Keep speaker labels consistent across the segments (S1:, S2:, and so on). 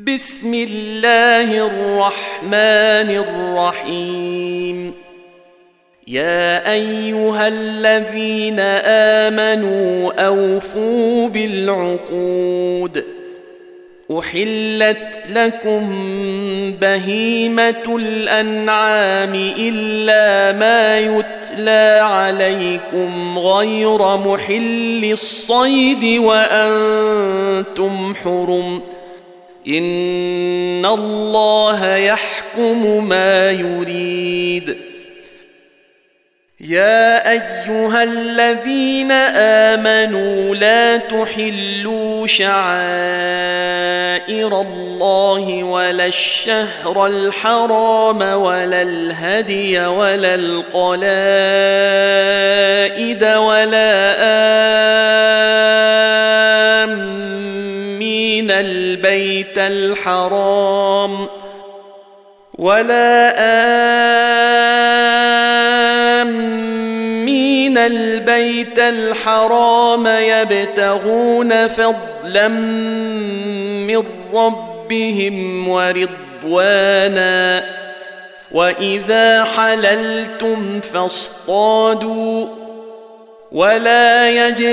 S1: بسم الله الرحمن الرحيم. يا أيها الذين آمنوا أوفوا بالعقود. أحلت لكم بهيمة الأنعام إلا ما يتلى عليكم غير محل الصيد وأنتم حرم. إن الله يحكم ما يريد. يا أيها الذين آمنوا لا تحلوا شعائر الله ولا الشهر الحرام ولا الهدي ولا القلائد ولا آمين البيت الحرام يبتغون فضلا من ربهم ورضوانا. وإذا حللتم فاصطادوا ولا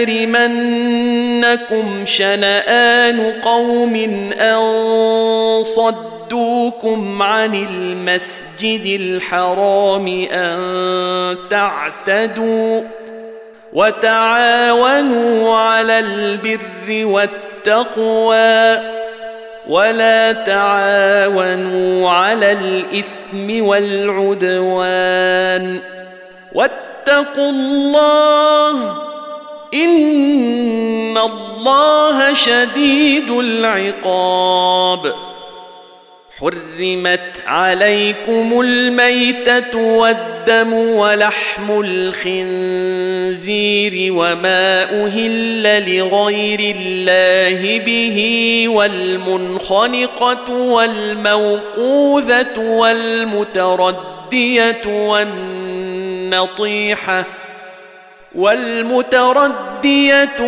S1: يجرمنكم شنآن قوم أن صدوكم عن المسجد الحرام أن تعتدوا. وتعاونوا على البر والتقوى ولا تعاونوا على الإثم والعدوان. واتقوا الله إن الله شديد العقاب. حرمت عليكم الميتة والدم ولحم الخنزير وما أهل لغير الله به والمنخنقة والموقوذة والمتردية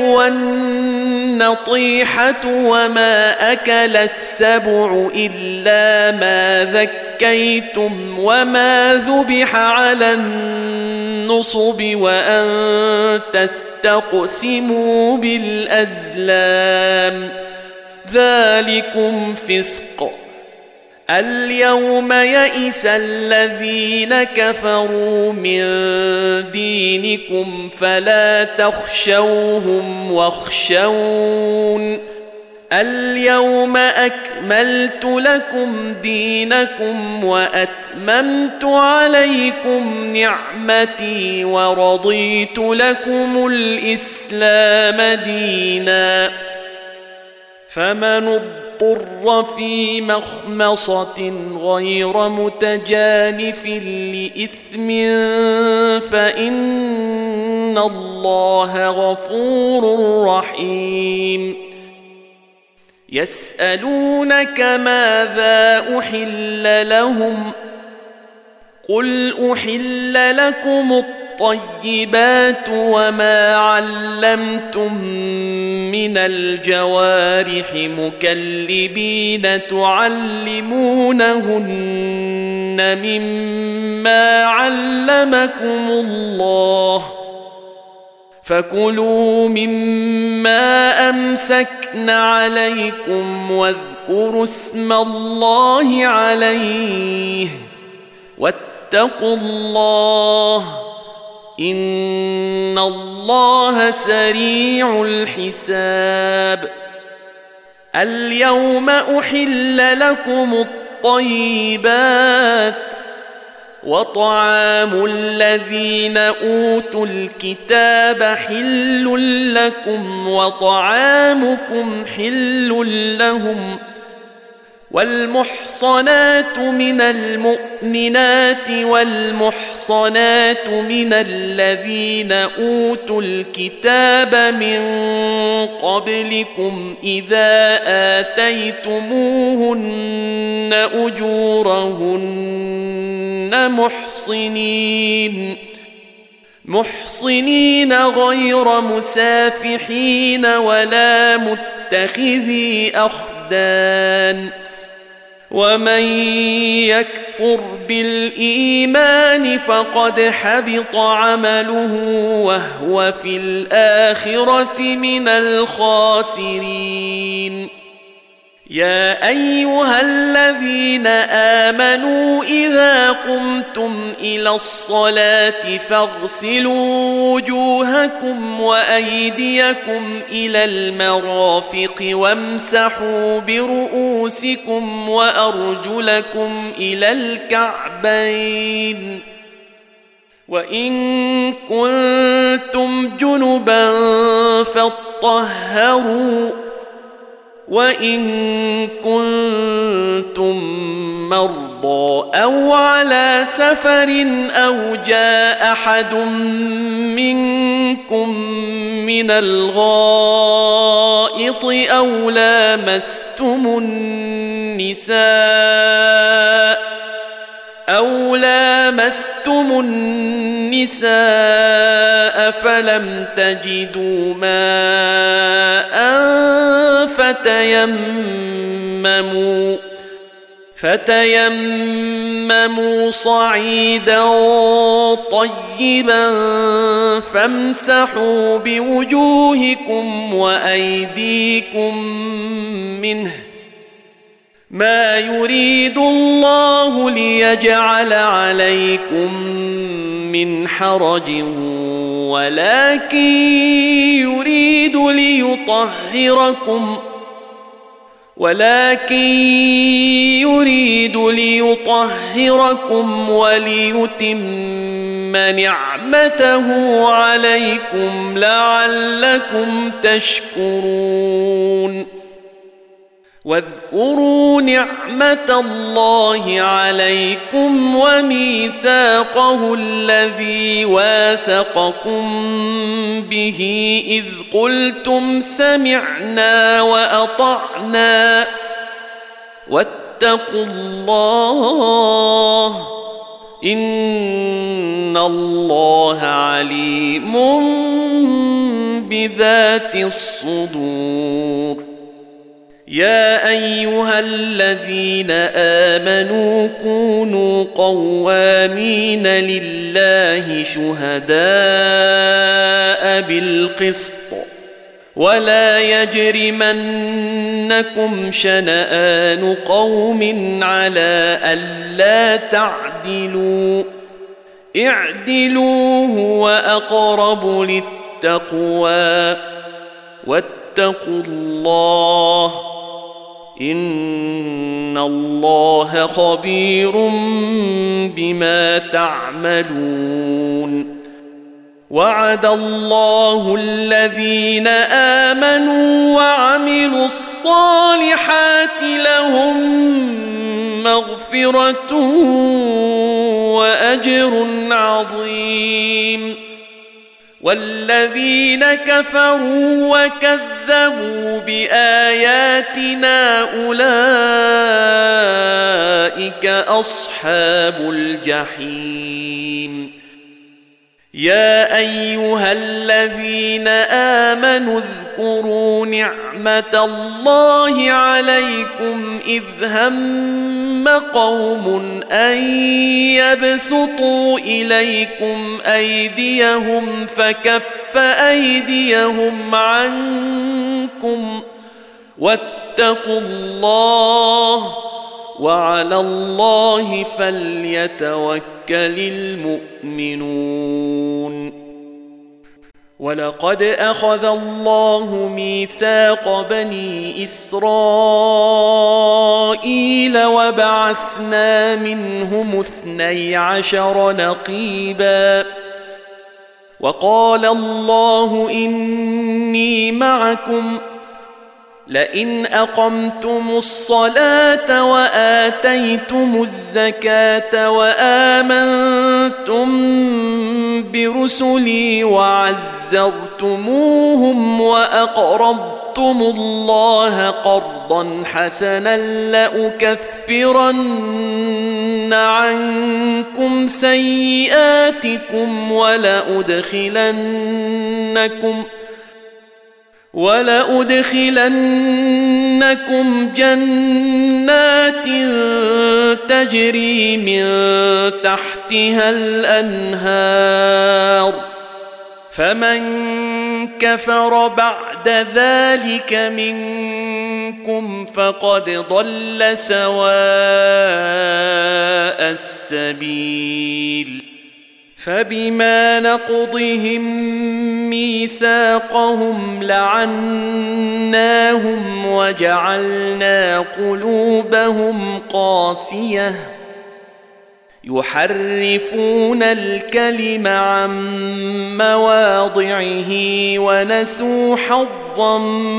S1: والنطيحة وما أكل السبع إلا ما ذكيتم وما ذبح على النصب وأن تستقسموا بالأزلام ذلكم فسق. اليوم يئس الذين كفروا من دينكم فلا تخشوهم واخشون. اليوم أكملت لكم دينكم وأتممت عليكم نعمتي ورضيت لكم الإسلام دينا. فمن اضطر في مخمصة غير متجانف لإثم فإن الله غفور رحيم. يسألونك ماذا أحل لهم قل أحل لكم الطيبات وما علمتم من الجوارح مكلبين تعلمونهن مما علمكم الله فكلوا مما أمسكن عليكم واذكروا اسم الله عليه واتقوا الله إن الله سريع الحساب. اليوم أحل لكم الطيبات وطعام الذين أوتوا الكتاب حل لكم وطعامكم حل لهم. والمحصنات من المؤمنات والمحصنات من الذين أوتوا الكتاب من قبلكم إذا آتيتموهن أجورهن محصنين غير مسافحين ولا متخذي أخدان ومن يكفر بالإيمان فقد حبط عمله وهو في الآخرة من الخاسرين. يا أيها الذين آمنوا إذا قمتم إلى الصلاة فاغسلوا وجوهكم وأيديكم إلى المرافق وامسحوا برؤوسكم وأرجلكم إلى الكعبين، وإن كنتم جنبا فاطهروا، وإن كنتم مرضى أو على سفر أو جاء أحد منكم من الغائط أو لامستم النساء فلم تجدوا ماء فتيمموا صعيدا طيبا فامسحوا بوجوهكم وأيديكم منه، ما يريد الله ليجعل عليكم من حرج ولكن يريد ليطهركم وليتم نعمته عليكم لعلكم تشكرون. واذكروا نعمة الله عليكم وميثاقه الذي واثقكم به إذ قلتم سمعنا وأطعنا واتقوا الله إن الله عليم بذات الصدور. يا أيها الذين آمنوا كونوا قوامين لله شهداء بالقسط ولا يجرمنكم شنآن قوم على ألا تعدلوا اعدلوا هو أقرب للتقوى واتقوا الله إن الله خبير بما تعملون. وعد الله الذين آمنوا وعملوا الصالحات لهم مغفرة وأجر عظيم، والذين كفروا وكذبوا بآياتنا أولئك أصحاب الجحيم. يا أيها الذين آمنوا اذكروا نعمة الله عليكم إذ هم قوم أن يبسطوا إليكم أيديهم فكف أيديهم عنكم واتقوا الله وعلى الله فليتوكل المؤمنون. ولقد أخذ الله ميثاق بني إسرائيل وبعثنا منهم 12 نقيبا وقال الله إني معكم لئن أقمتم الصلاة وآتيتم الزكاة وآمنتم برسلي وعزرتموهم وأقرضتم الله قرضا حسنا لأكفرن عنكم سيئاتكم ولأدخلنكم جنات تجري من تحتها الأنهار فمن كفر بعد ذلك منكم فقد ضل سواء السبيل فبما نقضهم ميثاقهم لعناهم وجعلنا قلوبهم قاسية يحرفون الكلم عن مواضعه ونسوا حظا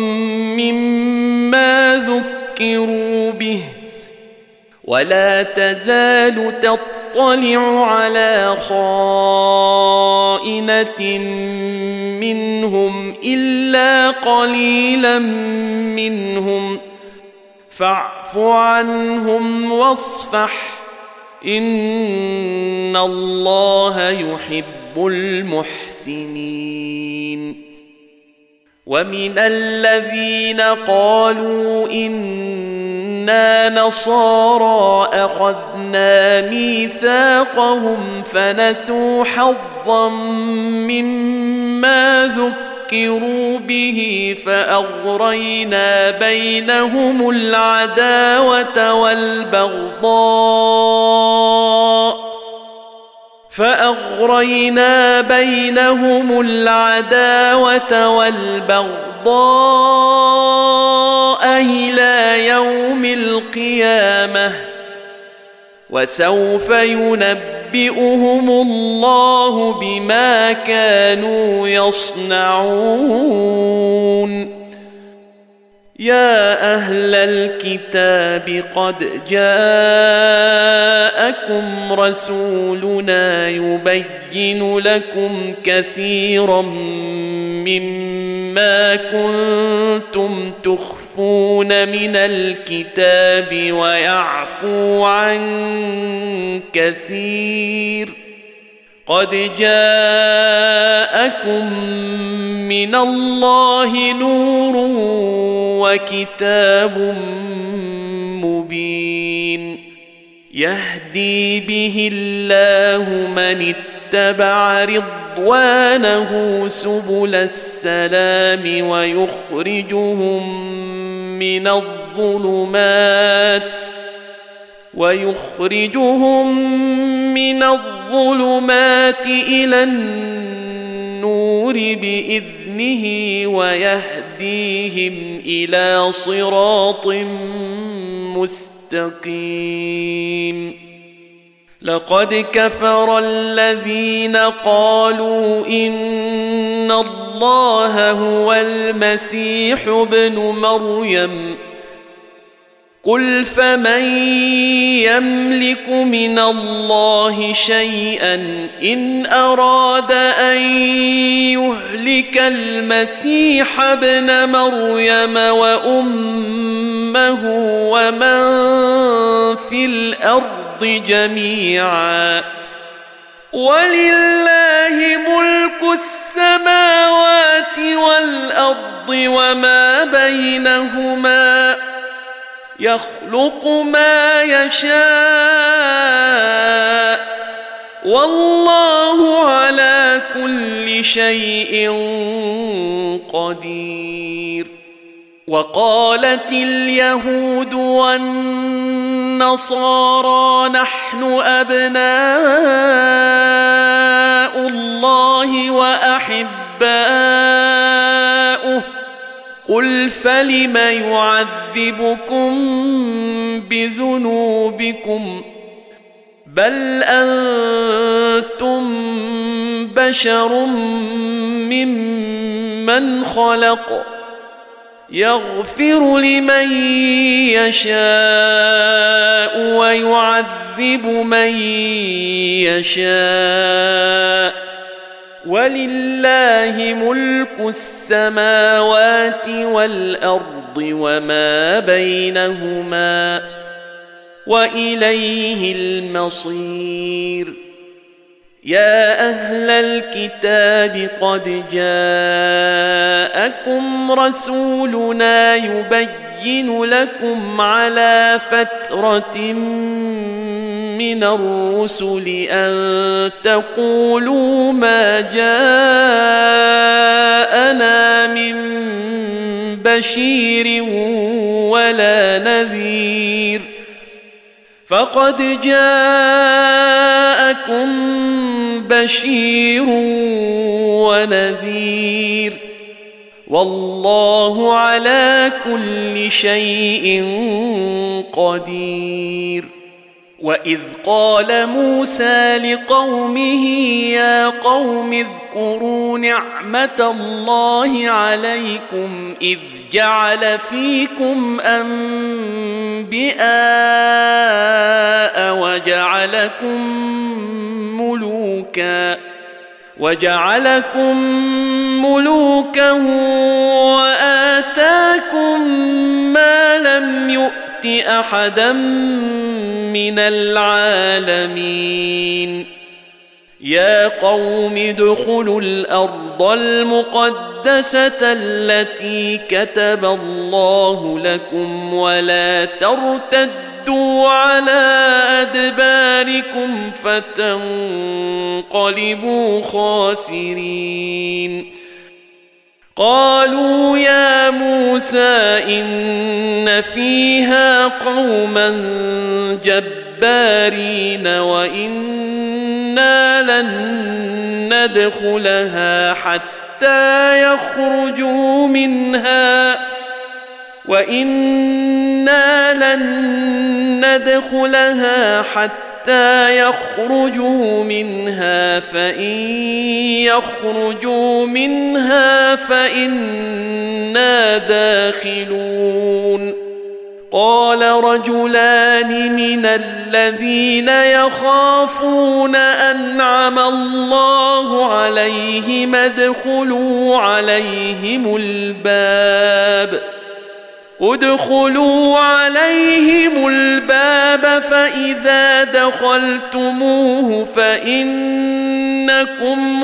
S1: مما ذكروا به ولا تزال تطلع على خائنة منهم إلا قليلا منهم فاعف عنهم واصفح إن الله يحب المحسنين ومن الذين قالوا إنا نصارى أخذنا ميثاقهم فنسوا حظا مما ذكروا به فأغرينا بينهم العداوة والبغضاء إلى يوم القيامة وسوف ينبئهم الله بما كانوا يصنعون يا أهل الكتاب قد جاءكم رسولنا يبين لكم كثيرا مما كنتم تخفون من الكتاب ويعفو عن كثير قد جاءكم من الله نور وكتاب مبين يهدي به الله من اتبع رضوانه سبل السلام ويخرجهم من الظلمات إلى النور بإذنه ويهديهم إلى صراط مستقيم لقد كفر الذين قالوا إن الله هو المسيح ابن مريم قل فمن يملك من الله شيئا إن أراد أن يهلك المسيح ابن مريم وأمه ومن في الأرض جميعا ولله ملك السماوات والأرض وما بينهما يخلق ما يشاء والله على كل شيء قدير وقالت اليهود والنصارى نحن أبناء الله وأحباؤه قل فلم يعذبكم بذنوبكم بل أنتم بشر ممن خلق يغفر لمن يشاء ويعذب من يشاء ولله ملك السماوات والأرض وما بينهما وإليه المصير يا أهل الكتاب قد جاءكم رسولنا يبين لكم على فترة من الرسل أن تقولوا ما جاءنا من بشير ولا نذير فقد جاءكم بشير ونذير والله على كل شيء قدير. وإذ قال موسى لقومه يا قوم اذكروا نعمة الله عليكم إذ جعل فيكم أنبياء وجعلكم ملوكا وآتاكم ما لم يؤت أحدا من العالمين. يا قوم ادخلوا الأرض المقدسة التي كتب الله لكم ولا ترتدوا على أدباركم فتنقلبوا خاسرين. قالوا يا موسى إن فيها قوما جبارين وإنا لن ندخلها حتى يخرجوا منها فإن يخرجوا منها فإنا داخلون. قال رجلان من الذين يخافون أنعم الله عليهم ادخلوا عليهم الباب فإذا دخلتموه فإنكم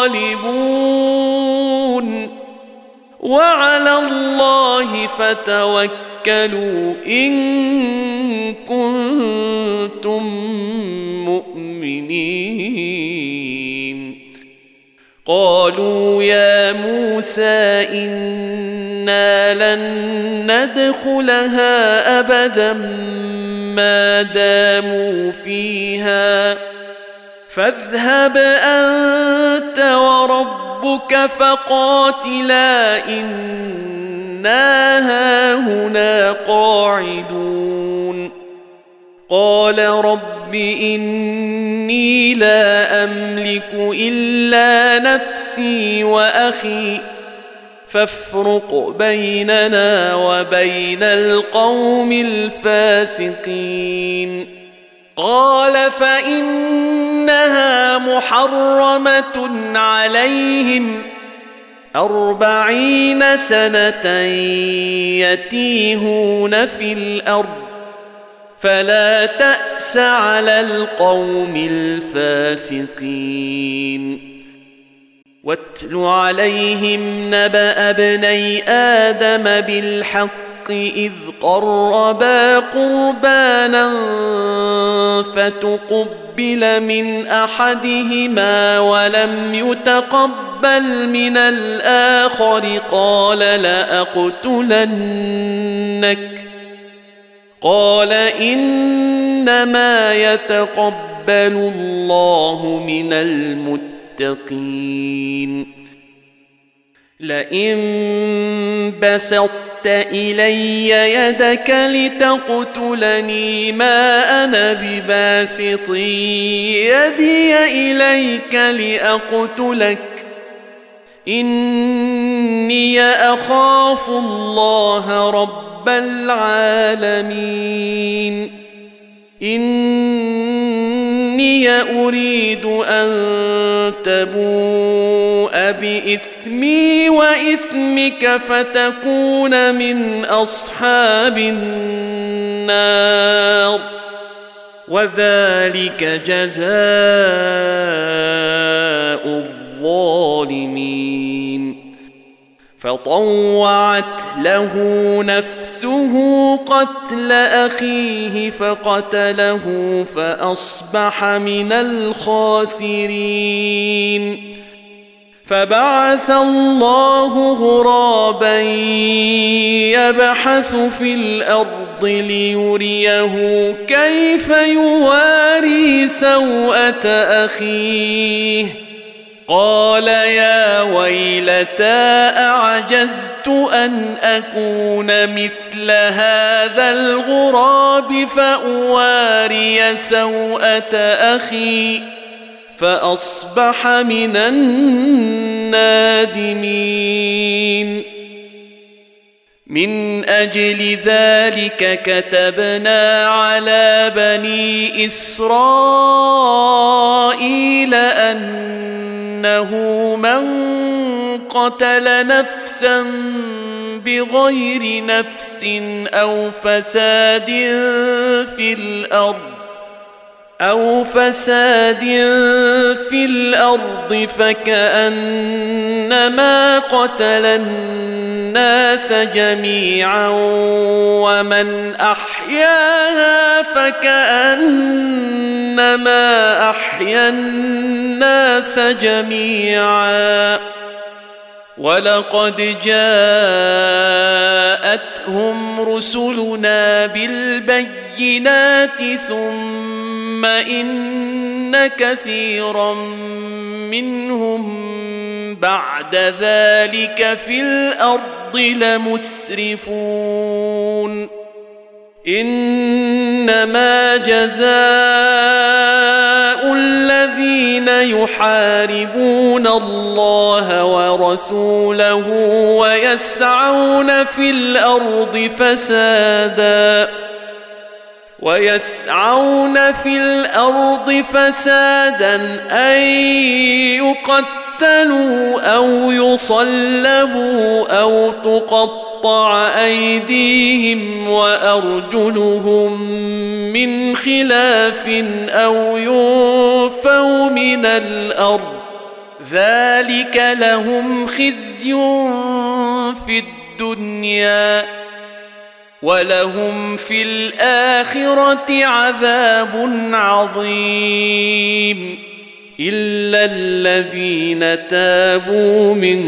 S1: غالبون وعلى الله فتوكلوا إن كنتم مؤمنين. قالوا يا موسى إنا لن ندخلها أبدا ما داموا فيها فاذهب أنت وربك فقاتلا إنا هاهنا قاعدون. قال رب إني لا أملك إلا نفسي وأخي فافرق بيننا وبين القوم الفاسقين. قال فإنها محرمة عليهم 40 سنة يتيهون في الأرض فلا تأس على القوم الفاسقين. واتل عليهم نبأ ابني آدم بالحق إذ قربا قربانا فتقبل من أحدهما ولم يتقبل من الآخر قال لأقتلنك قال إنما يتقبل الله من المتقين. لئن بسطت إلي يدك لتقتلني ما أنا بباسط يدي إليك لأقتلك إني أخاف الله رب العالمين. إني أريد أن تبوء بإثمي وإثمك فتكون من أصحاب النار وذلك جزاء الظالمين. فطوعت له نفسه قتل أخيه فقتله فأصبح من الخاسرين. فبعث الله غرابا يبحث في الأرض ليريه كيف يواري سوءة أخيه. قال يا ويلتى أعجزت أن أكون مثل هذا الغراب فأواري سوءة أخي فأصبح من النادمين. من أجل ذلك كتبنا على بني إسرائيل أنه من قتل نفسا بغير نفس أو فساد في الأرض فكأنما قتل الناس جميعا ومن أحياها فكأنما أحيا الناس جميعا. ولقد جاءتهم رسلنا بالبينات ثم إن كثيرا منهم بعد ذلك في الأرض لمسرفون. إنما جزاء الذين يحاربون الله ورسوله ويسعون في الأرض فسادا أن يقتلوا أو يصلبوا أو تقطع أيديهم وأرجلهم من خلاف أو ينفوا من الأرض. ذلك لهم خزي في الدنيا ولهم في الآخرة عذاب عظيم. إلا الذين تابوا من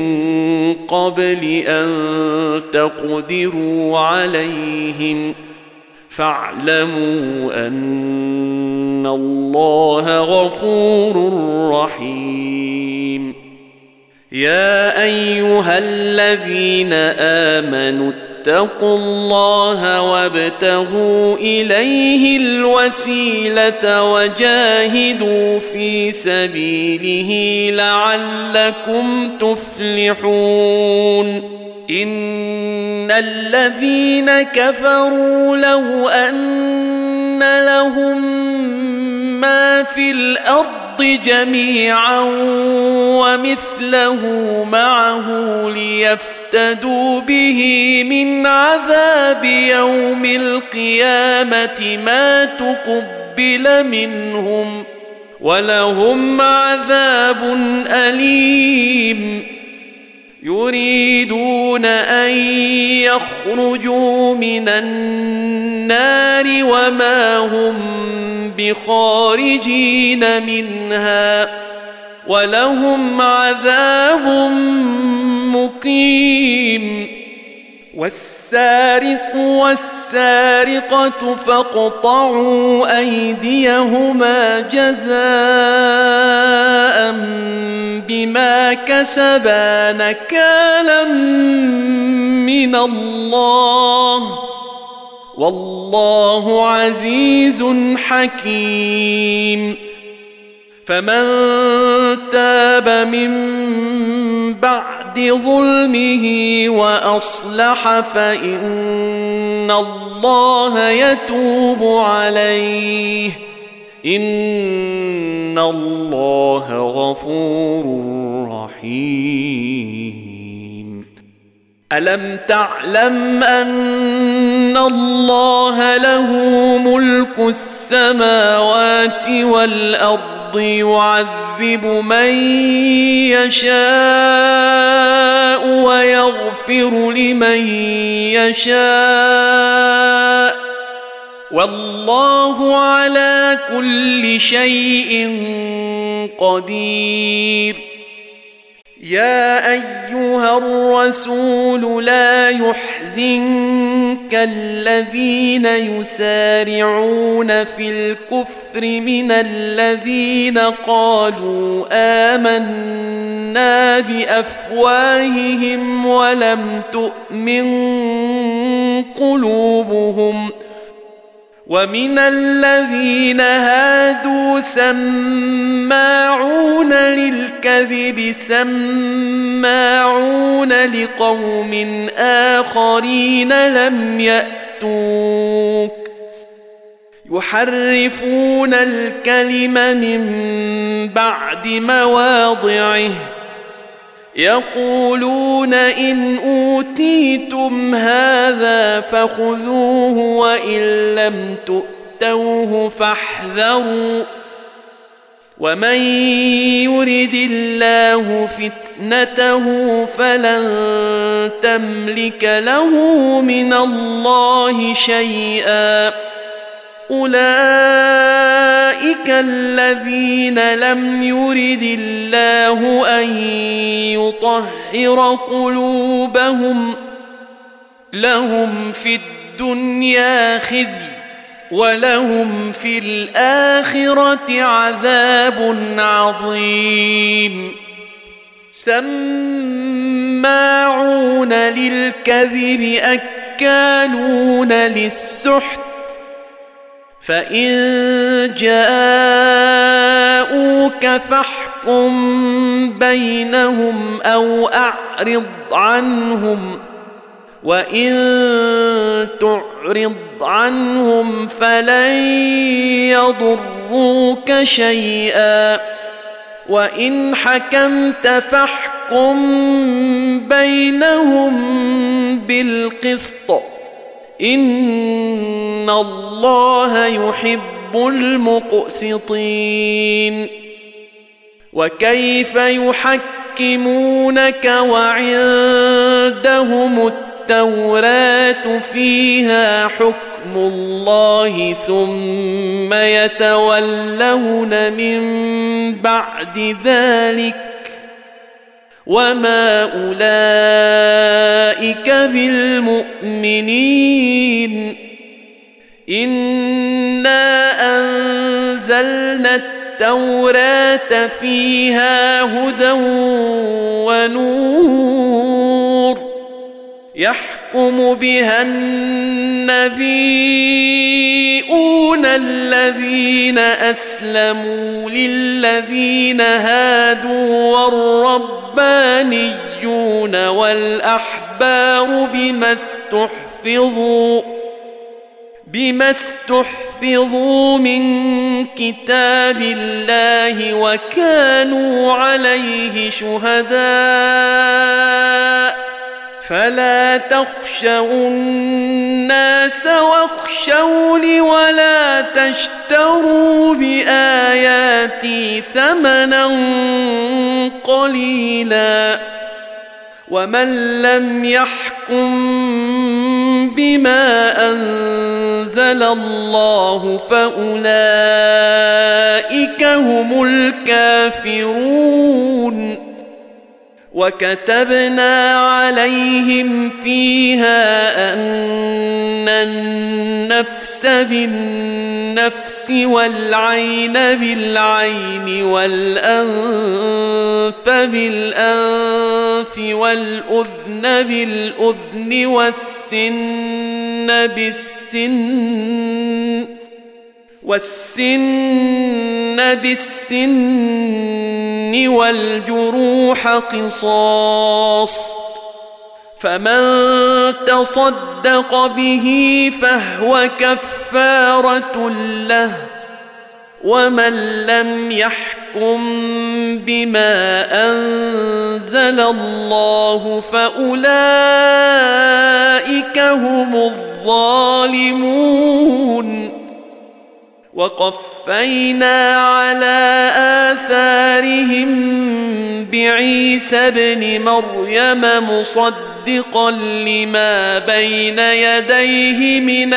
S1: قبل أن تقدروا عليهم فاعلموا أن الله غفور رحيم. يا أيها الذين آمنوا اتقوا الله وابتغوا إليه الوسيلة وجاهدوا في سبيله لعلكم تفلحون. إن الذين كفروا لو أن لهم ما في الأرض جميعا ومثله معه ليفتدوا به من عذاب يوم القيامة ما تقبل منهم ولهم عذاب أليم. يريدون أن يخرجوا من النار وما هم بخارجين منها ولهم عذاب مقيم. والسارق والسارقة فاقطعوا أيديهما جزاء بما كسبا نكالا من الله والله عزيز حكيم. فمن تاب من بعد ظلمه وأصلح فإن الله يتوب عليه إن الله غفور رحيم. ألم تعلم أن الله له ملك السماوات السماوات والأرض يعذب من يشاء ويغفر لمن يشاء والله على كل شيء قدير. يا أيها الرسول لا يحزنك الذين يسارعون في الكفر من الذين قالوا آمنا بأفواههم ولم تؤمن قلوبهم ومن الذين هادوا سماعون للكذب سماعون لقوم آخرين لم يأتوك يحرفون الكلم من بعد مواضعه يقولون إن أوتيتم هذا فخذوه وإن لم تؤتوه فاحذروا ومن يرد الله فتنته فلن تملك له من الله شيئا أولئك الذين لم يرد الله أن يطهر قلوبهم لهم في الدنيا خزي ولهم في الآخرة عذاب عظيم. سماعون للكذب أكالون للسحت فإن جاءوك فاحكم بينهم أو أعرض عنهم وإن تعرض عنهم فلن يضروك شيئا وإن حكمت فاحكم بينهم بالقسط إن الله يحب المقسطين. وكيف يحكمونك وعندهم التوراة فيها حكم الله ثم يتولون من بعد ذلك وما أولئك بالمؤمنين. إنا أنزلنا التوراة فيها هدى ونور يحكم بها النبيون الذين أسلموا للذين هادوا والربانيون والأحبار بما استحفظوا من كتاب الله وكانوا عليه شهداء فلا تخشوا الناس واخشوني ولا تشتروا بآياتي ثمنا قليلا ومن لم يحكم بما أنزل الله فأولئك هم الكافرون. وكتبنا عليهم فيها أن النفس بالنفس والعين بالعين والأنف بالأنف والأذن بالأذن والسن بالسن والجروح قصاص فمن تصدق به فهو كفارة له ومن لم يحكم بما أنزل الله فأولئك هم الظالمون. وقفينا على آثارهم بعيسى ابن مريم مصدقا لما بين يديه من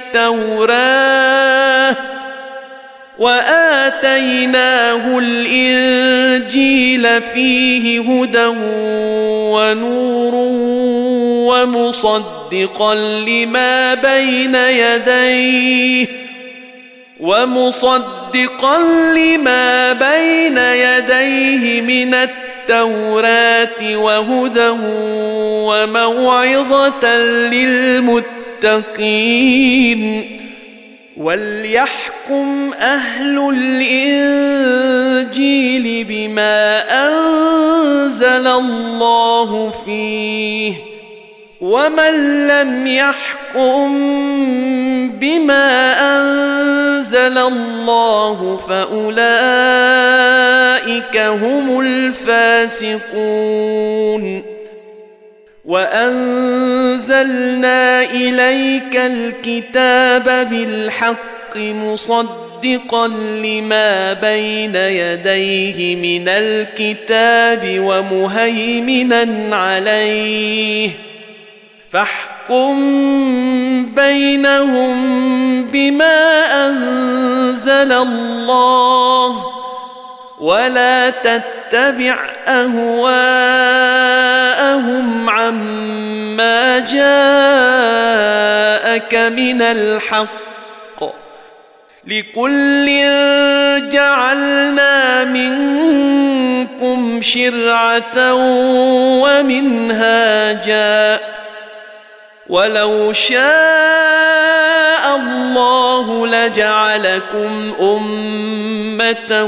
S1: التوراة وآتيناه الإنجيل فيه هدى ونور ومصدقا لما بين يديه من التوراة وهدى وموعظة للمتقين وليحكم أهل الإنجيل بما أنزل الله فيه ومن لم يحكم بما أنزل الله فأولئك هم الفاسقون وأنزلنا إليك الكتاب بالحق مصدقا لما بين يديه من الكتاب ومهيمنا عليه فاحكم بينهم بما أنزل الله ولا تتبع أهواءهم عما جاءك من الحق لكل جعلنا منكم شرعة ومنهاجا ولو شاء الله لجعلكم أمة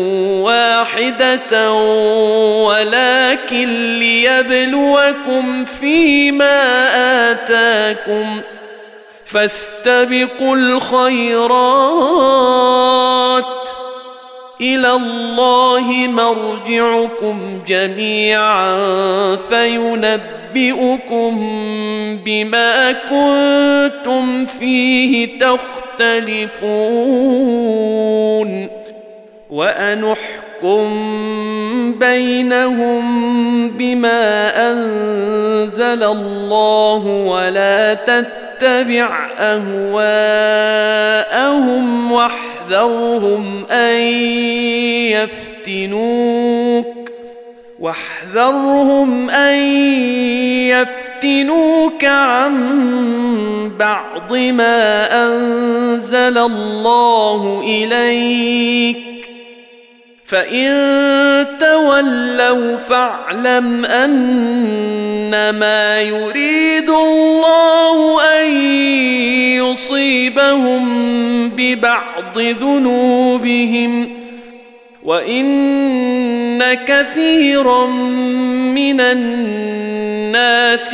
S1: واحدة ولكن ليبلوكم فيما آتاكم فاستبقوا الخيرات إلى الله مرجعكم جميعا فينبئكم بما كنتم فيه تختلفون وأنحكم بينهم بما أنزل الله ولا تتبع أهواءهم واحذرهم أن يفتنوك عن بعض ما أنزل الله إليك فإن تولوا فاعلم أنما يريد الله أن يصيبهم ببعض ذنوبهم وإن كثيرا من الناس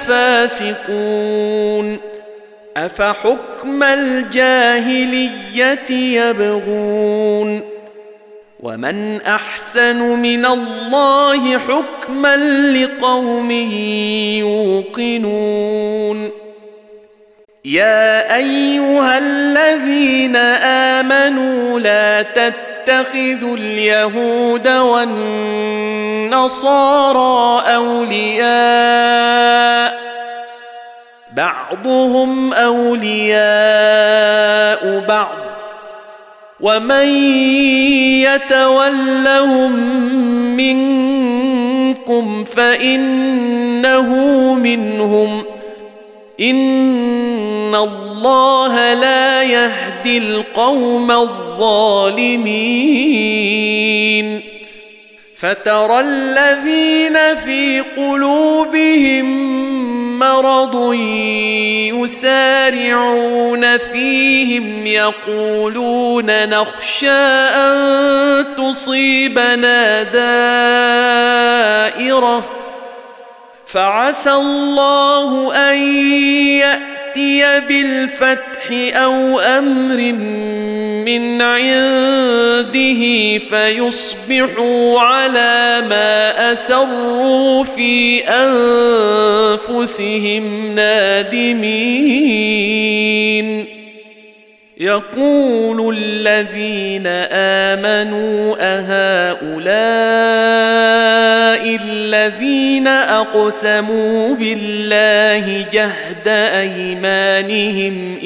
S1: لفاسقون أفحكم الجاهلية يبغون ومن أحسن من الله حكما لقوم يوقنون يا أيها الذين آمنوا لا تتخذوا اليهود والنصارى أولياء بعضهم أولياء بعض ومن يتولهم منكم فإنه منهم إن الله لا يهدي القوم الظالمين فترى الذين في قلوبهم مرض يسارعون فيهم يقولون نخشى أن تصيبنا دائرة فعسى الله أن يأتي بالفتح أو أمر من عنده فيصبحوا على ما أسروا في أنفسهم نادمين يقول الذين آمنوا أهؤلاء الذين أقسموا بالله جهد أيمانهم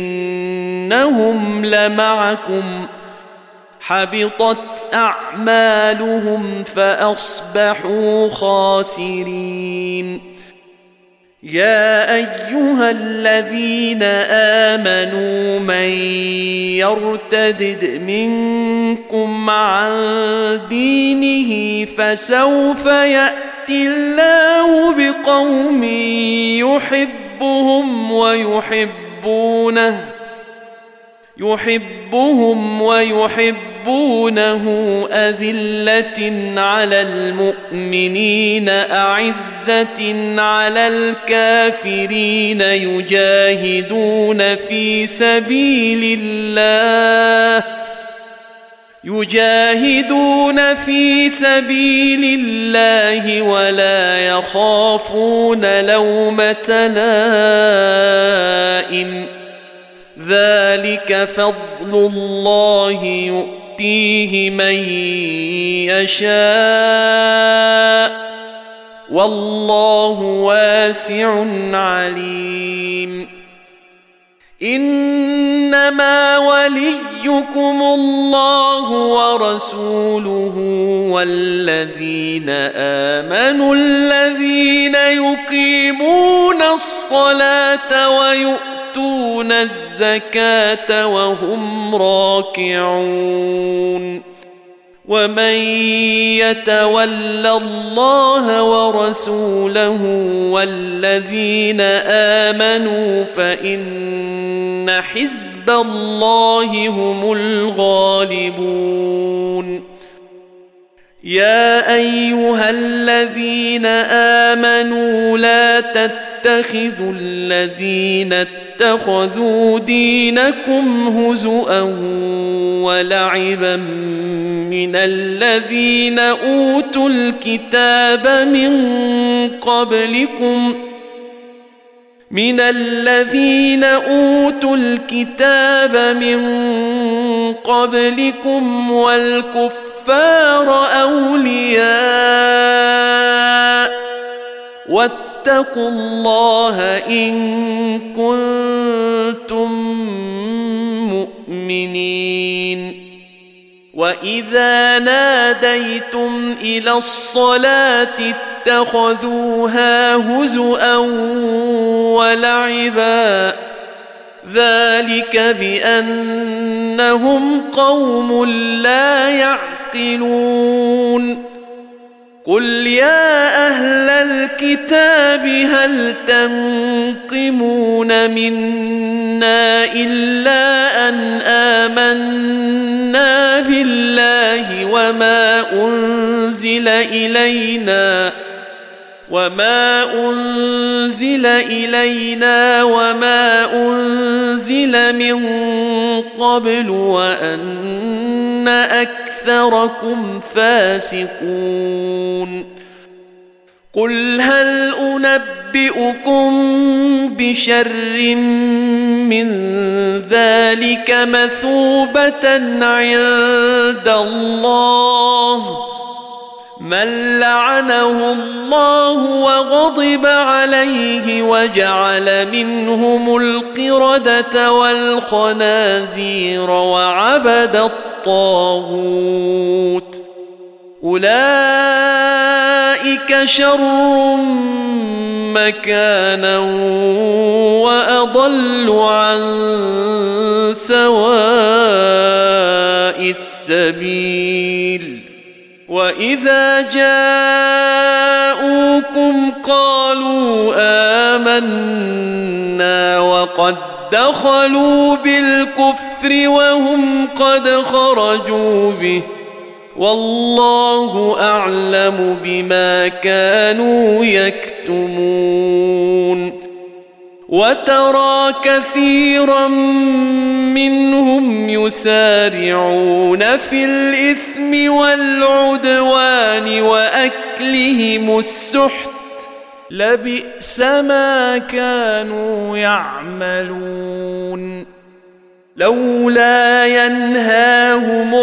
S1: إنهم لمعكم حبطت أعمالهم فأصبحوا خاسرين يا أيها الذين آمنوا من يرتدد منكم عن دينه فسوف يأتي الله بقوم يحبهم ويحبونه أذلة على المؤمنين أعزة على الكافرين يجاهدون في سبيل الله ولا يخافون لومة لائم ذلك فضل الله يؤتيه من يشاء والله واسع عليم إنما وليكم الله ورسوله والذين آمنوا الذين يقيمون الصلاة ويؤتون الزكاة وهم راكعون ومن يتول الله ورسوله والذين آمنوا فإن حزب الله هم الغالبون يا أيها الذين آمنوا لا تتخذوا الذين اتخذوا دينكم هزؤا ولعبا من الذين أوتوا الكتاب من قبلكم والكفار أولياء واتقوا الله إن كنتم مؤمنين وإذا ناديتم إلى الصلاة اتخذوها هزؤا ولعبا ذلك بأنهم قوم لا يعقلون قل يا أهل الكتاب هل تنقمون منا إلا أن آمنا بالله وما أنزل إلينا وما أنزل من قبل وأن أكثركم فاسقون قل هل أنبئكم بشر من ذلك مثوبة عند الله من لعنه الله وغضب عليه وجعل منهم القردة والخنازير وعبد الطاغوت أولئك شر مكانا وأضل عن سواء السبيل وإذا جاءوكم قالوا آمنا وقد دخلوا بالكفر وهم قد خرجوا به والله أعلم بما كانوا يكتمون وترى كثيرا منهم يسارعون في الإثم والعدوان وأكلهم السحت لبئس ما كانوا يعملون لولا ينهاهم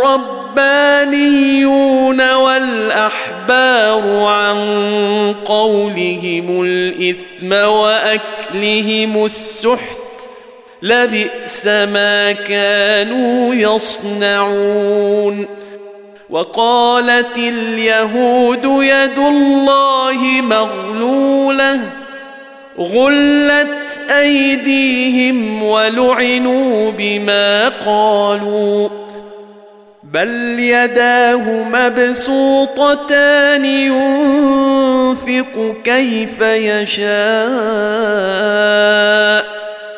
S1: الربانيون والأحبار عن قولهم الإثم وأكلهم السحت لبئس ما كانوا يصنعون. وقالت اليهود يد الله مغلولة غلت أيديهم ولعنوا بما قالوا بل يداه مبسوطتان ينفق كيف يشاء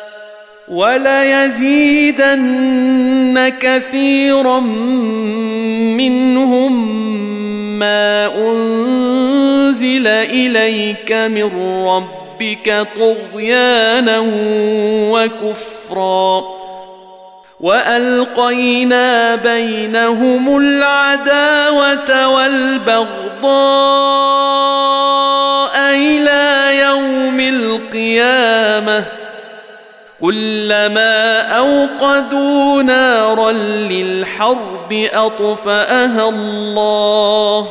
S1: وليزيدن كثيرا منهم ما أنزل إليك من ربك طغيانا وكفرا وألقينا بينهم العداوة والبغضاء إلى يوم القيامة كلما أوقدوا نارا للحرب أطفأها الله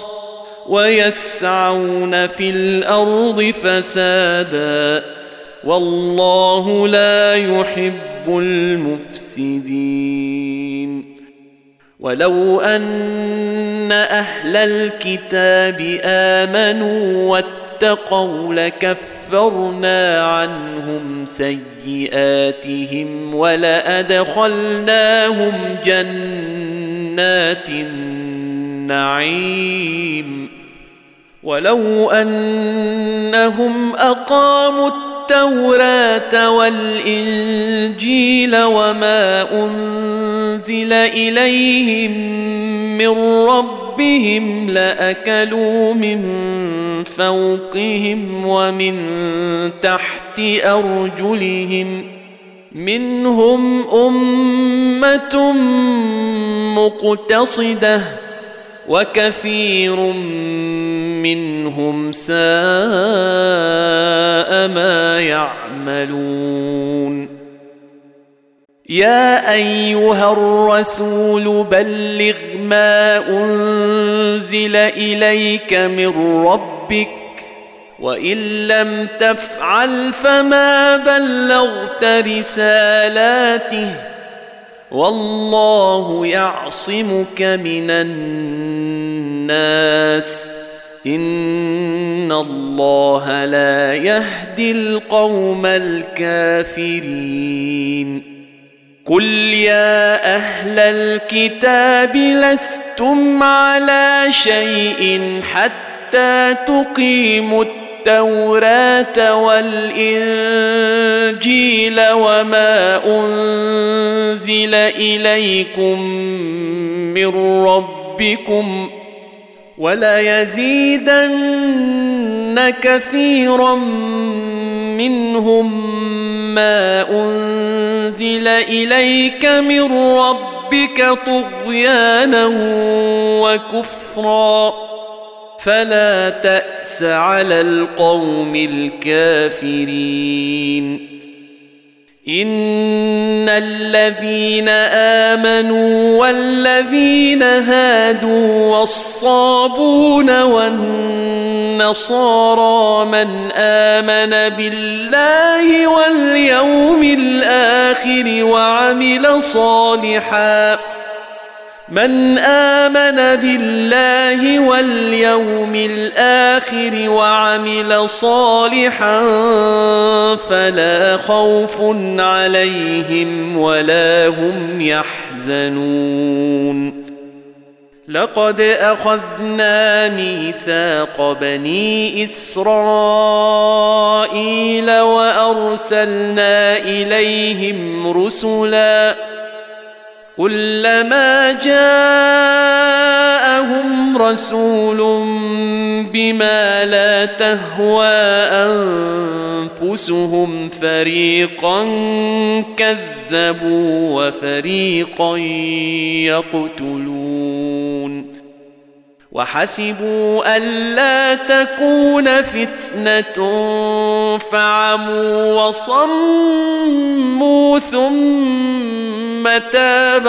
S1: ويسعون في الأرض فسادا والله لا يحب المفسدين. ولو أن أهل الكتاب آمنوا واتقوا لكفرنا عنهم سيئاتهم ولأدخلناهم جنات النعيم. ولو أنهم أقاموا التوراة والإنجيل وما أنزل إليهم من ربهم لأكلوا من فوقهم ومن تحت أرجلهم منهم أمة مقتصدة وكثير منهم ساء ما يعملون. يا أيها الرسول بلغ ما أنزل إليك من ربك وإن لم تفعل فما بلغت رسالاته والله يعصمك من الناس إن الله لا يهدي القوم الكافرين. قل يا أهل الكتاب لستم على شيء حتى تقيموا التوراة والإنجيل وما أنزل إليكم من ربكم وليزيدن كثيرا منهم ما أنزل إليك من ربك طغيانا وكفرا فلا تأس على القوم الكافرين. إن الذين آمنوا والذين هادوا والصابون والنصارى من آمن بالله واليوم الآخر وعمل صالحا من آمن بالله واليوم الآخر وعمل صالحا فلا خوف عليهم ولا هم يحزنون. لقد أخذنا ميثاق بني إسرائيل وأرسلنا إليهم رسلا كلما جاءهم رسول بما لا تهوى أنفسهم فريقا كذبوا وفريقا يقتلون. وحسبوا ألا تكون فتنة فعموا وصموا ثم تاب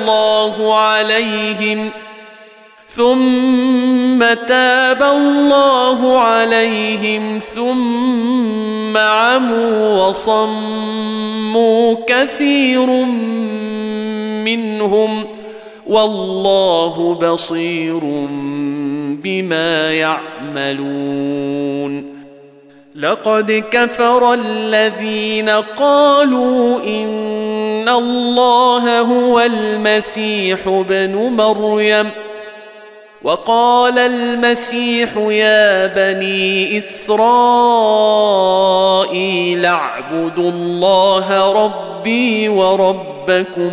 S1: الله عليهم ثم عموا وصموا كثير منهم والله بصير بما يعملون. لقد كفر الذين قالوا إن الله هو المسيح ابن مريم وقال المسيح يا بني إسرائيل اعبدوا الله ربي وربكم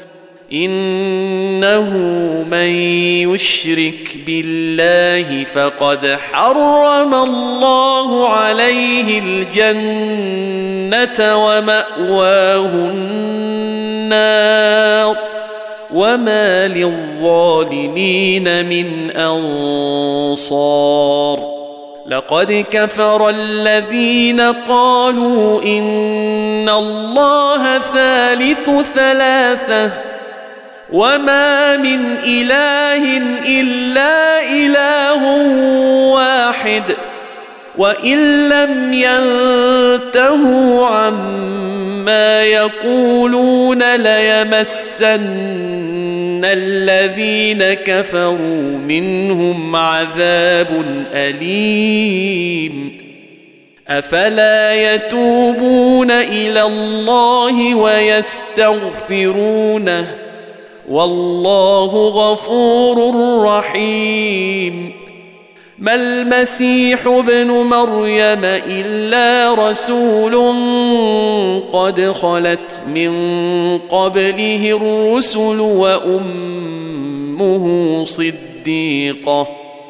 S1: إنه من يشرك بالله فقد حرم الله عليه الجنة ومأواه النار وما للظالمين من أنصار. لقد كفر الذين قالوا إن الله ثالث ثلاثة وما من إله إلا إله واحد وإن لم ينتهوا عما يقولون ليمسن الذين كفروا منهم عذاب أليم. أفلا يتوبون إلى الله ويستغفرونه والله غفور رحيم. ما المسيح ابن مريم إلا رسول قد خلت من قبله الرسل وأمه صديقة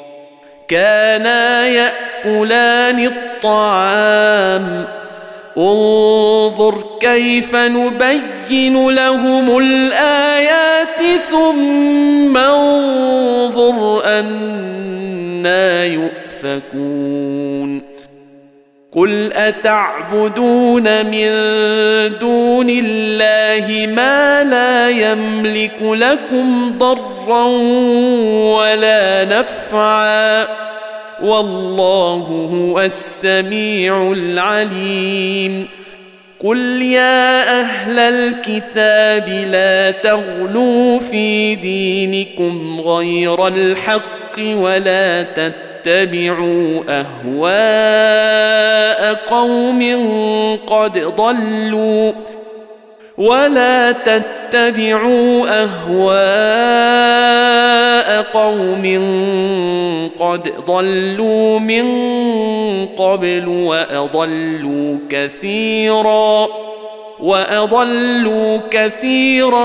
S1: كانا يأكلان الطعام انظر كيف نبين لهم الآيات ثم انظر أنى يؤفكون. قل أتعبدون من دون الله ما لا يملك لكم ضرا ولا نفعا والله هو السميع العليم. قل يا أهل الكتاب لا تغلوا في دينكم غير الحق ولا تتبعوا أهواء قوم قد ضلوا من قبل وأضلوا كثيرا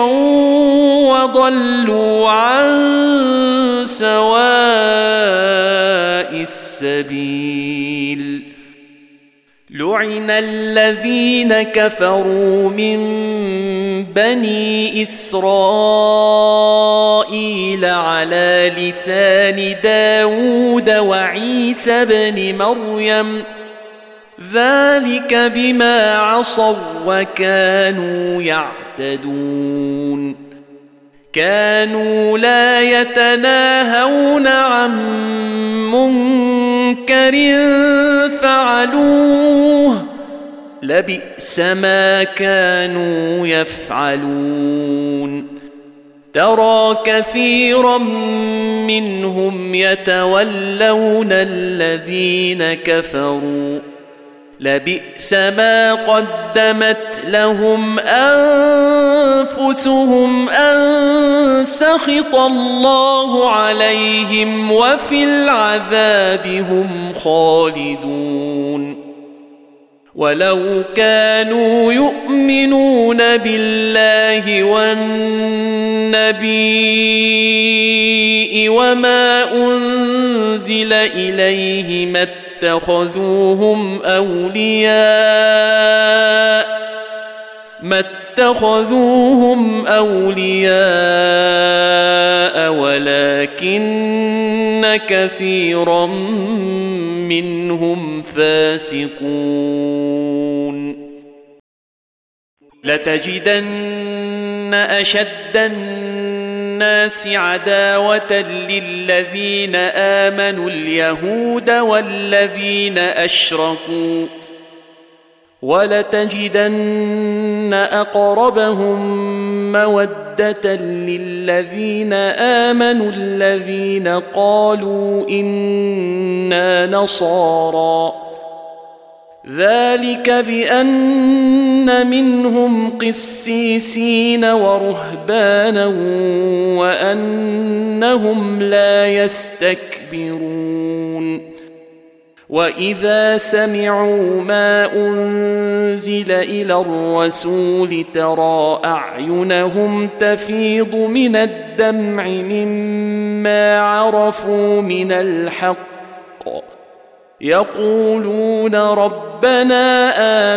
S1: وضلوا عن سواء السبيل. لعن الذين كفروا من بني إسرائيل على لسان داود وعيسى بن مريم ذلك بما عصوا وكانوا يعتدون. كانوا لا يتناهون عن منكر فعلوه لبئس ما كانوا يفعلون. ترى كثيرا منهم يتولون الذين كفروا لبئس ما قدمت لهم أنفسهم أن سخط الله عليهم وفي العذاب هم خالدون. ولو كانوا يؤمنون بالله والنبي وما أنزل إليه ما اتخذوهم أولياء ولكن كثيرا منهم فاسقون لتجدن أشد الناس عداوة للذين آمنوا اليهود والذين أشركوا ولتجدن أقربهم مودة للذين آمنوا الذين قالوا إنا نصارى ذلك بأن منهم قسيسين ورهبانا وأنهم لا يستكبرون وإذا سمعوا ما أنزل إلى الرسول ترى أعينهم تفيض من الدمع مما عرفوا من الحق يقولون ربنا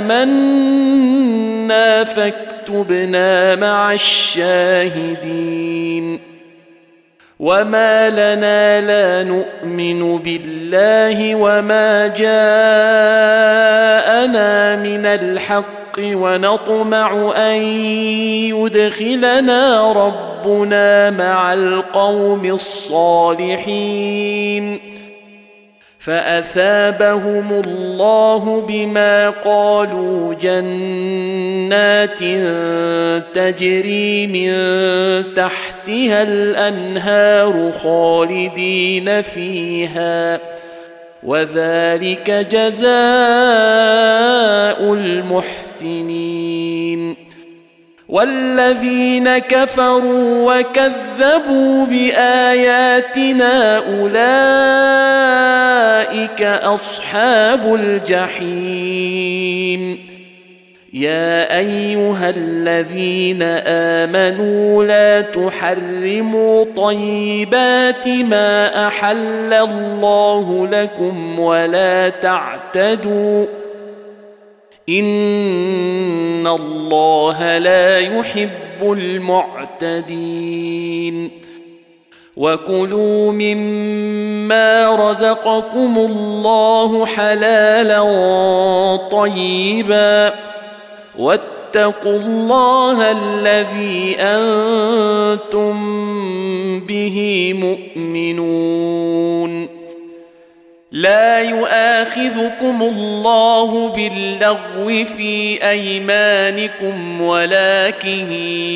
S1: آمنا فاكتبنا مع الشاهدين وما لنا لا نؤمن بالله وما جاءنا من الحق ونطمع أن يدخلنا ربنا مع القوم الصالحين فأثابهم الله بما قالوا جنات تجري من تحتها الأنهار خالدين فيها وذلك جزاء المحسنين والذين كفروا وكذبوا بآياتنا أولئك أصحاب الجحيم يا أيها الذين آمنوا لا تحرموا طيبات ما أحل الله لكم ولا تعتدوا إن الله لا يحب المعتدين وكلوا مما رزقكم الله حلالا طيبا واتقوا الله الذي أنتم به مؤمنون لا يؤاخذكم الله باللغو في أيمانكم ولكن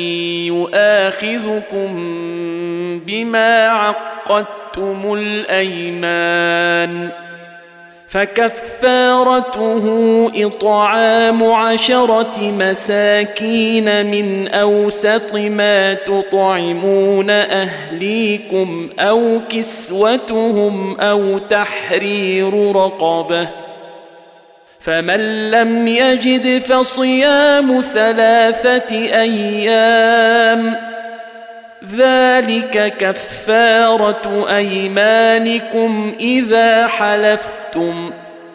S1: يؤاخذكم بما عقدتم الأيمان فكفارته إطعام 10 مساكين من أوسط ما تطعمون أهليكم أو كسوتهم أو تحرير رقبة فمن لم يجد فصيام 3 أيام ذلك كفارة أيمانكم إذا حلفتم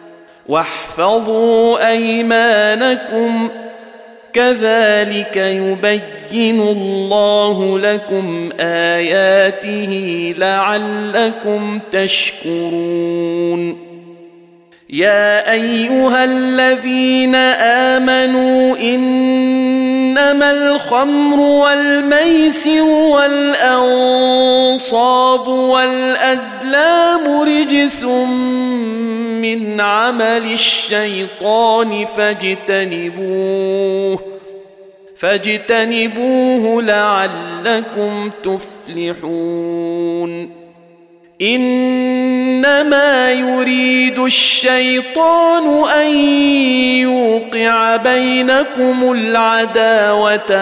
S1: واحفظوا أيمانكم كذلك يبين الله لكم آياته لعلكم تشكرون يا أيها الذين آمنوا إنما الخمر والميسر والأنصاب والأزلام رجس من عمل الشيطان فاجتنبوه لعلكم تفلحون إنما يريد الشيطان أن يوقع بينكم العداوة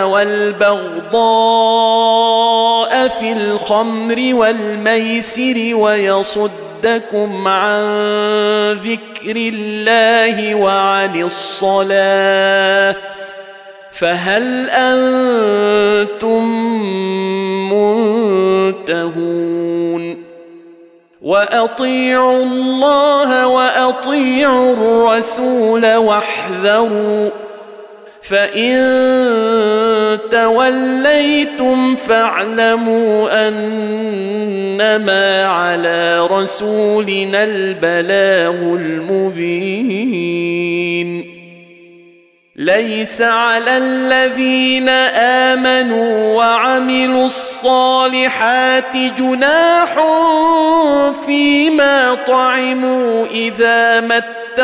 S1: والبغضاء في الخمر والميسر ويصدكم عن ذكر الله وعن الصلاة فهل أنتم منتهون وأطيعوا الله وأطيعوا الرسول واحذروا فإن توليتم فاعلموا أنما على رسولنا البلاغ المبين ليس على الذين آمنوا وعملوا الصالحات جناح فيما طعموا إذا ما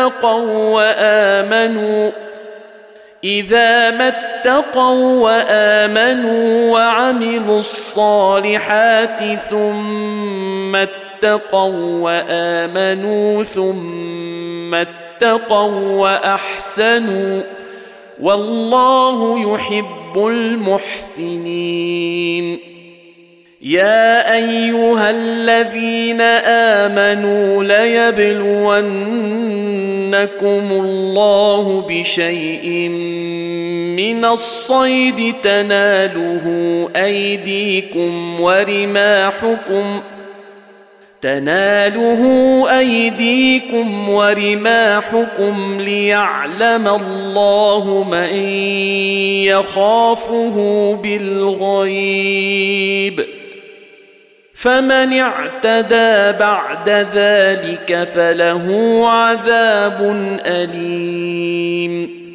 S1: اتقوا وآمنوا وعملوا الصالحات ثم اتقوا وآمنوا ثم اتقوا وأحسنوا والله يحب المحسنين يا أيها الذين آمنوا ليبلونكم الله بشيء من الصيد تناله أيديكم ورماحكم ليعلم الله من يخافه بالغيب فمن اعتدى بعد ذلك فله عذاب أليم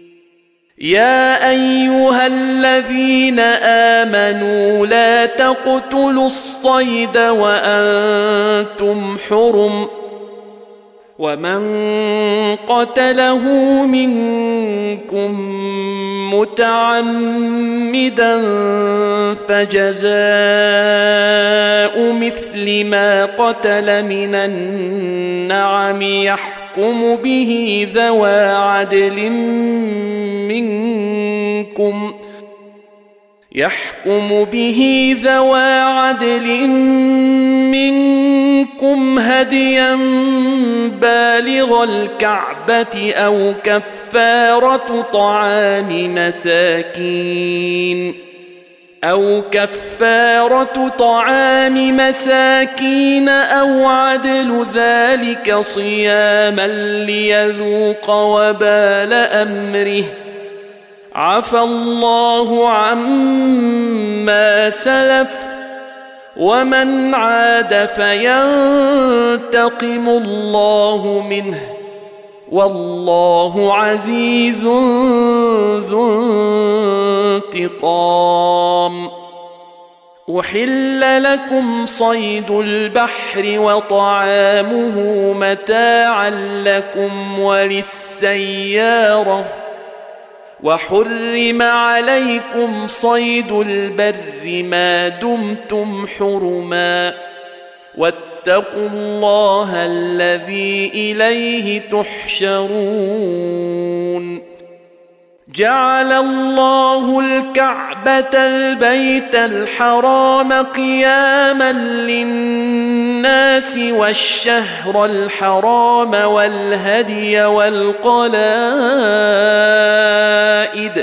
S1: يا أيها الذين آمنوا لا تقتلوا الصيد وأنتم حرم ومن قتله منكم متعمدا فجزاء مثل ما قتل من النعم يحكم به ذوى عدل منكم هديا بالغ الكعبة أو كفارة طعام مساكين أو عدل ذلك صياما ليذوق وبال أمره عفى الله عما سلف ومن عاد فينتقم الله منه والله عزيز ذو انتقام أحل لكم صيد البحر وطعامه متاعا لكم وللسيارة وحرم عليكم صيد البر ما دمتم حرما واتقوا الله الذي إليه تحشرون جعل الله الكعبة البيت الحرام قياما للناس والشهر الحرام والهدي والقلائد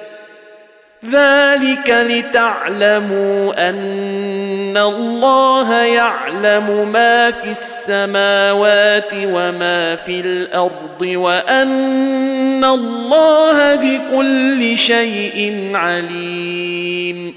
S1: ذلك لتعلموا أن الله يعلم ما في السماوات وما في الأرض وأن الله بكل شيء عليم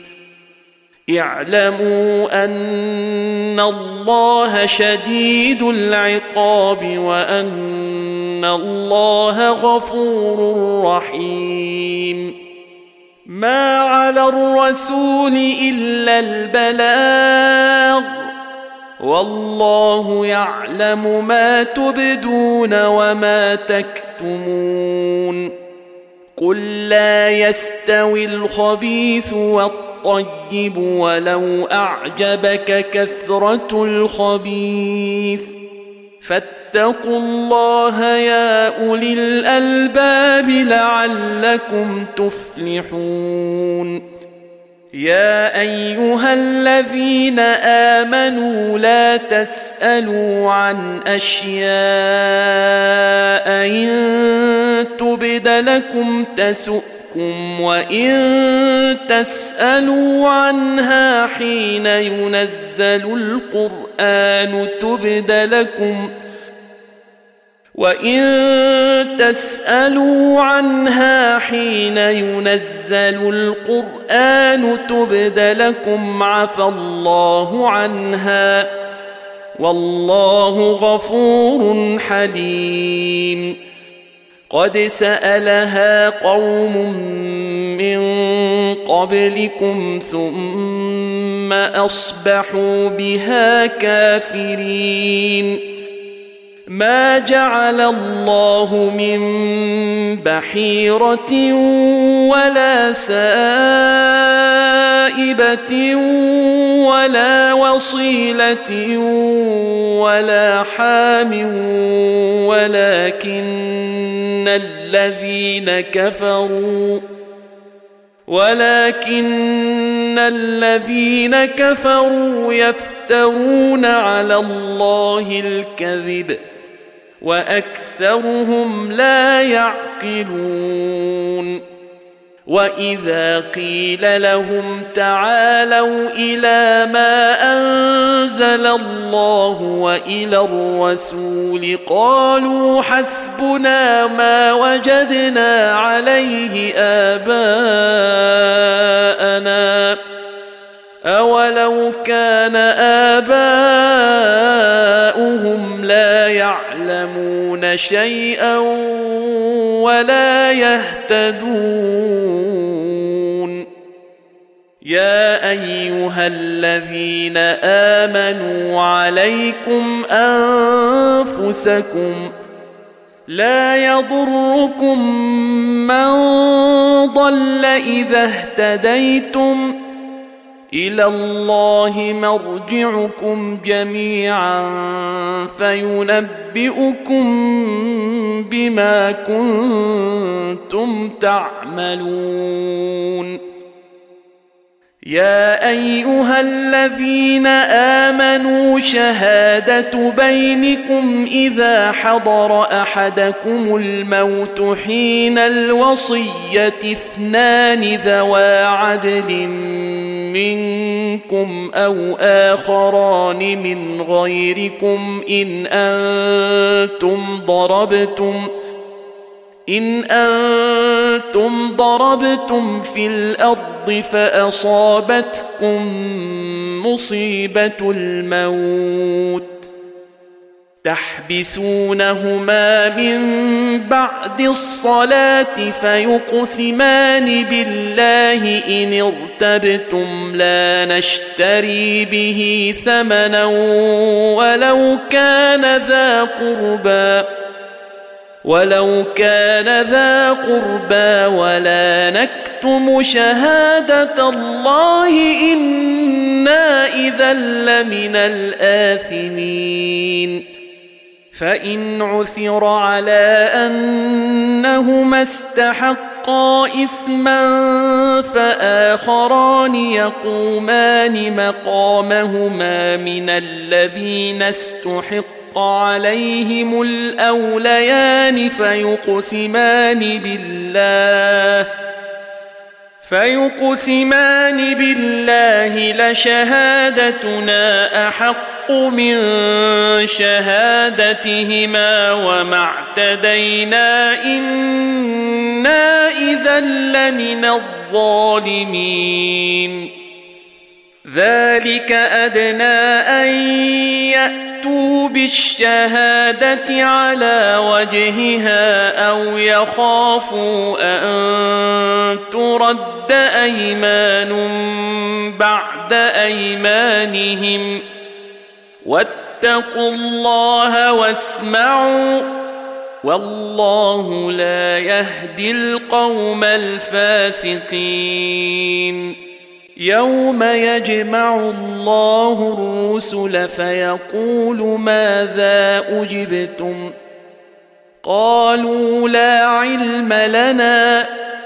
S1: اعلموا أن الله شديد العقاب وأن الله غفور رحيم ما على الرسول إلا البلاغ والله يعلم ما تبدون وما تكتمون قل لا يستوي الخبيث والطيب ولو أعجبك كثرة الخبيث فاتقوا الله يا أولي الألباب لعلكم تفلحون يا أيها الذين آمنوا لا تسألوا عن أشياء إن تبد لكم تسؤكم وإن تسألوا عنها حين ينزل القرآن وإن تسألوا عنها حين ينزل القرآن تبد لكم عفى الله عنها والله غفور حليم قد سألها قوم من قبلكم ثم أصبحوا بها كافرين ما جعل الله من بحيرة ولا سائبة ولا وصيلة ولا حام ولكن الذين كفروا يفترون على الله الكذب وأكثرهم لا يعقلون وإذا قيل لهم تعالوا إلى ما أنزل الله وإلى الرسول قالوا حسبنا ما وجدنا عليه آباءنا أولو كان آباؤهم لا يعلمون شيئا ولا يهتدون يا أيها الذين آمنوا عليكم أنفسكم لا يضركم من ضل إذا اهتديتم إلى الله مرجعكم جميعا فينبئكم بما كنتم تعملون يا أيها الذين آمنوا شهادة بينكم إذا حضر أحدكم الموت حين الوصية اثنان ذوى عدل منكم أو آخران من غيركم إن أنتم ضربتم في الأرض فأصابتكم مصيبة الموت تحبسونهما من بعد الصلاة فيقسمان بالله إن ارتبتم لا نشتري به ثمنا ولو كان ذا قربى ولا نكتم شهادة الله إنا إذا لمن الآثمين فإن عثر على أنهما استحقا إثما فآخران يقومان مقامهما من الذين استحق عليهم الأوليان فيقسمان بالله لشهادتنا أحق من شهادتهما وما اعتدينا إنا إذا لمن الظالمين ذلك أدنى أن يأتوا بالشهادة على وجهها أو يخافوا أن ترد أيمان بعد أيمانهم واتقوا الله واسمعوا والله لا يهدي القوم الفاسقين يوم يجمع الله الرسل فيقول ماذا أجبتم قالوا لا علم لنا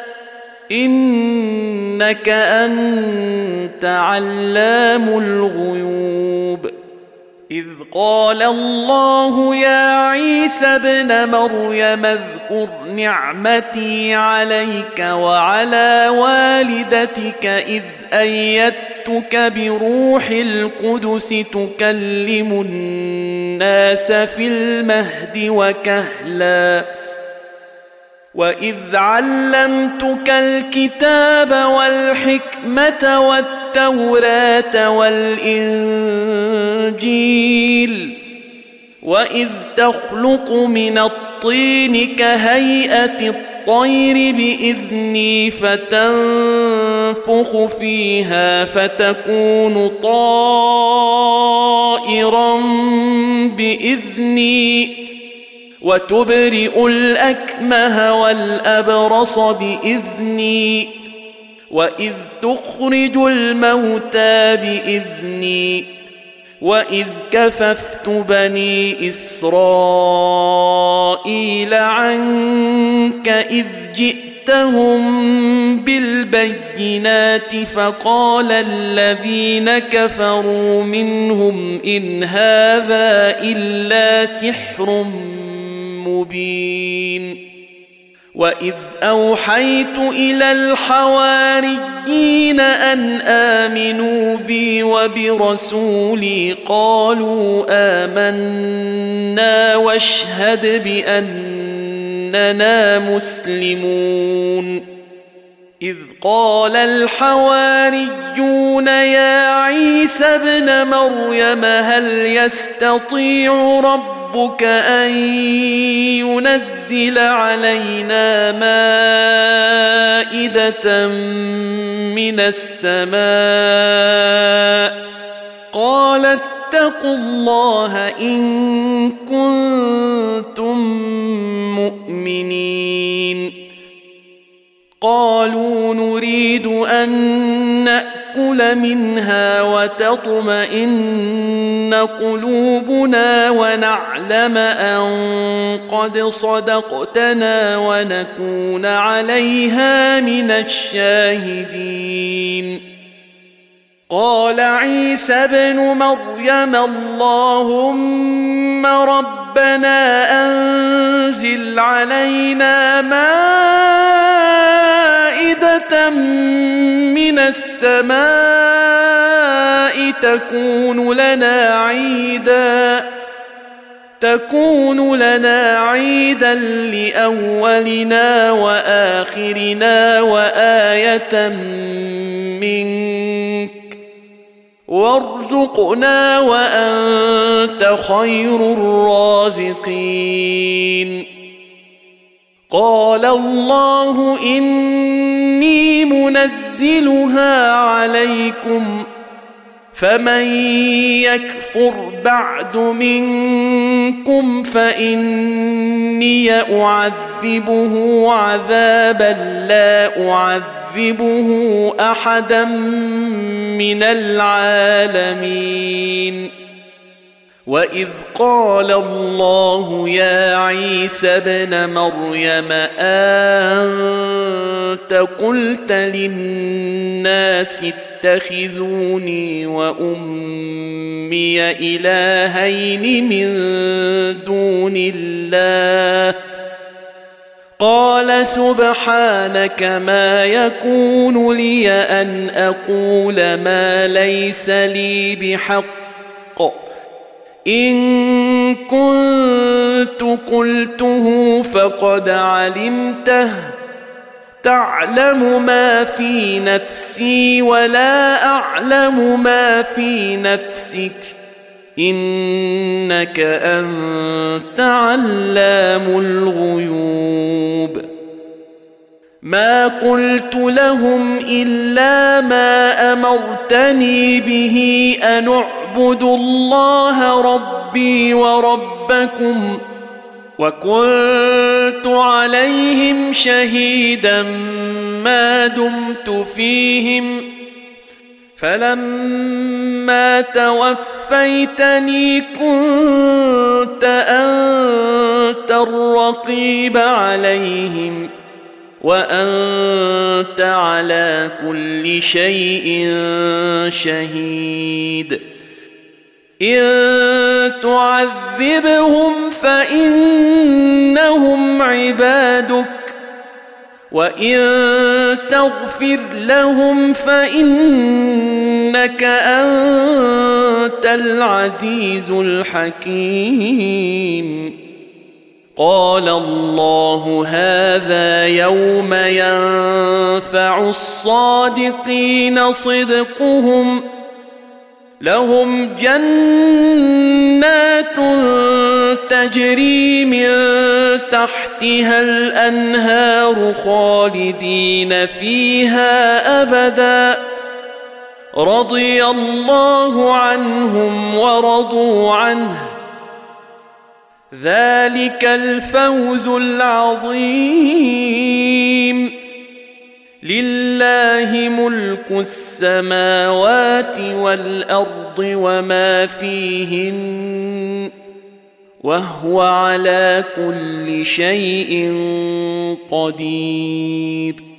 S1: إنك أنت علام الغيوب إذ قال الله يا عيسى ابن مريم اذكر نعمتي عليك وعلى والدتك إذ أيدتك بروح القدس تكلم الناس في المهد وكهلا وإذ علمتك الكتاب والحكمة والتوراة والإنجيل وإذ تخلق من الطين كهيئة الطير بإذني فتنفخ فيها فتكون طائرا بإذني وتبرئ الأكمه والأبرص بإذني وإذ تخرج الموتى بإذني وإذ كففت بني إسرائيل عنك إذ جئتهم بالبينات فقال الذين كفروا منهم إن هذا إلا سحر مبين وإذ أوحيت إلى الحواريين أن آمنوا بي وبرسولي قالوا آمنا واشهد بأننا مسلمون إذ قال الحواريون يا عيسى ابن مريم هل يستطيع ربك أن ينزل علينا مائدة من السماء قال اتقوا الله إن كنتم مؤمنين قالوا نريد أن نأكل منها وتطمئن قلوبنا ونعلم أن قد صدقتنا ونكون عليها من الشاهدين قال عيسى ابن مريم اللهم ربنا أنزل علينا مائدة من السماء تكون لنا عيدا لأولنا وآخرنا وآية منك وارزقنا وأنت خير الرازقين قال الله إني منزلها عليكم فمن يكفر بعد منكم فإني أعذبه عذابا لا أعذبه أحدا من العالمين وإذ قال الله يا عيسى ابن مريم أنت قلت للناس اتخذوني وأمي إلهين من دون الله قال سبحانك ما يكون لي أن أقول ما ليس لي بحق إن كنت قلته فقد علمته تعلم ما في نفسي ولا أعلم ما في نفسك إنك أنت علام الغيوب ما قلت لهم إلا ما أمرتني به أن اعبدوا الله ربي وربكم وكنت عليهم شهيدا ما دمت فيهم فلما توفيتني كنت أنت الرقيب عليهم وأنت على كل شيء شهيد إن تعذبهم فإنهم عبادك وإن تغفر لهم فإنك إنك أنت العزيز الحكيم. قال الله هذا يوم ينفع الصادقين صدقهم، لهم جنات تجري من تحتها الأنهار خالدين فيها أبدا، رضي الله عنهم ورضوا عنه، ذلك الفوز العظيم. لله ملك السماوات والأرض وما فيهن، وهو على كل شيء قدير.